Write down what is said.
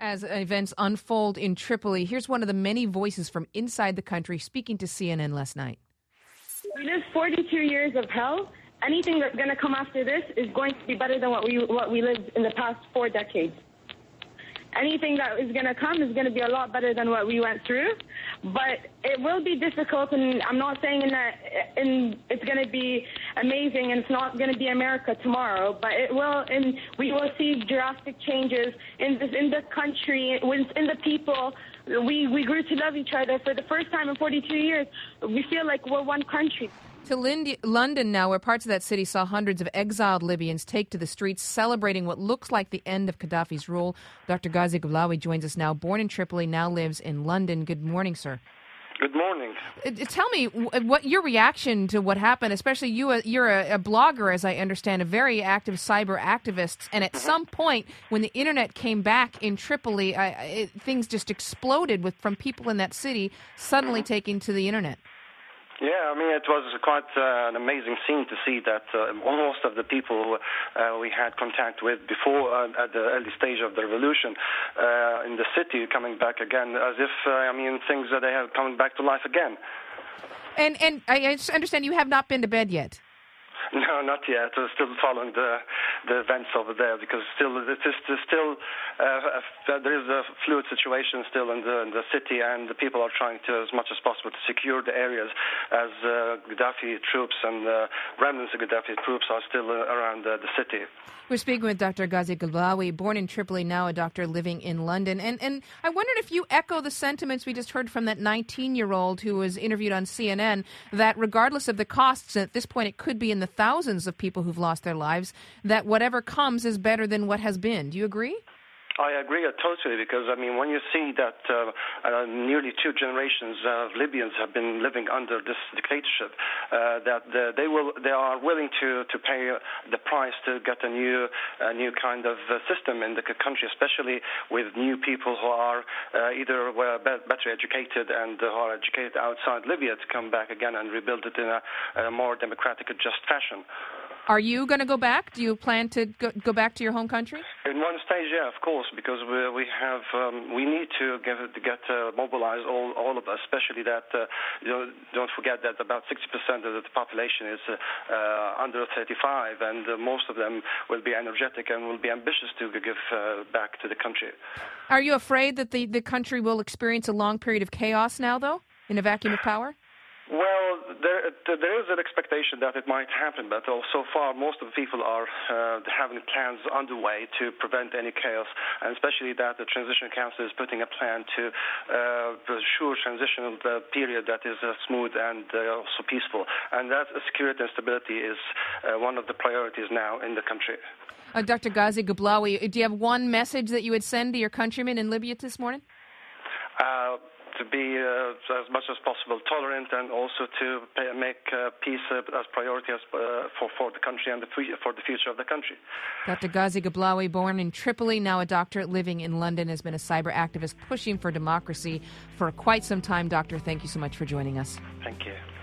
As events unfold in Tripoli, here's one of the many voices from inside the country speaking to CNN last night. We lived 42 years of hell. Anything that's going to come after this is going to be better than what we lived in the past 4 decades. Anything that is going to come is going to be a lot better than what we went through. But it will be difficult, and I'm not saying that it's going to be amazing and it's not going to be America tomorrow, but it will, and we will see drastic changes in the country, in the people. We grew to love each other for the first time in 42 years. We feel like we're one country. To London now, where parts of that city saw hundreds of exiled Libyans take to the streets celebrating what looks like the end of Gaddafi's rule. Dr. Ghazi Gheblawi joins us now, born in Tripoli, now lives in London. Good morning, sir. Good morning. Tell me what your reaction to what happened, especially you're a blogger, as I understand, a very active cyber activist. And at some point, when the internet came back in Tripoli, things just exploded from people in that city suddenly taking to the internet. Yeah, I mean, it was quite an amazing scene to see that most of the people we had contact with before, at the early stage of the revolution, in the city coming back again, as if, things that they have coming back to life again. And I understand you have not been to bed yet. No, not yet. We're still following the events over there because there is a fluid situation still in the city, and the people are trying to, as much as possible, to secure the areas as Gaddafi troops and remnants of Gaddafi troops are still around the city. We're speaking with Dr. Ghazi Gheblawi, born in Tripoli, now a doctor living in London. And I wondered if you echo the sentiments we just heard from that 19-year-old who was interviewed on CNN, that regardless of the costs, at this point it could be in the thousands of people who've lost their lives, that whatever comes is better than what has been. Do you agree? I agree totally, because when you see that nearly 2 generations of Libyans have been living under this dictatorship, that they are willing to pay the price to get a new kind of system in the country, especially with new people who are either better educated and who are educated outside Libya, to come back again and rebuild it in a more democratic and just fashion. Are you going to go back? Do you plan to go back to your home country? In one stage, yeah, of course, because we need to get mobilized, all of us, especially that don't forget that about 60% of the population is under 35, and most of them will be energetic and will be ambitious to give back to the country. Are you afraid that the country will experience a long period of chaos now, though, in a vacuum of power? Well, there is an expectation that it might happen, but so far most of the people are having plans underway to prevent any chaos, and especially that the Transition Council is putting a plan to ensure transitional period that is smooth and also peaceful, and that security and stability is one of the priorities now in the country. Dr. Ghazi Gheblawi, do you have one message that you would send to your countrymen in Libya this morning? To be as much as possible tolerant, and also to make peace as priority for the country and for the future of the country. Dr. Ghazi Gheblawi, born in Tripoli, now a doctor living in London, has been a cyber activist pushing for democracy for quite some time. Doctor, thank you so much for joining us. Thank you.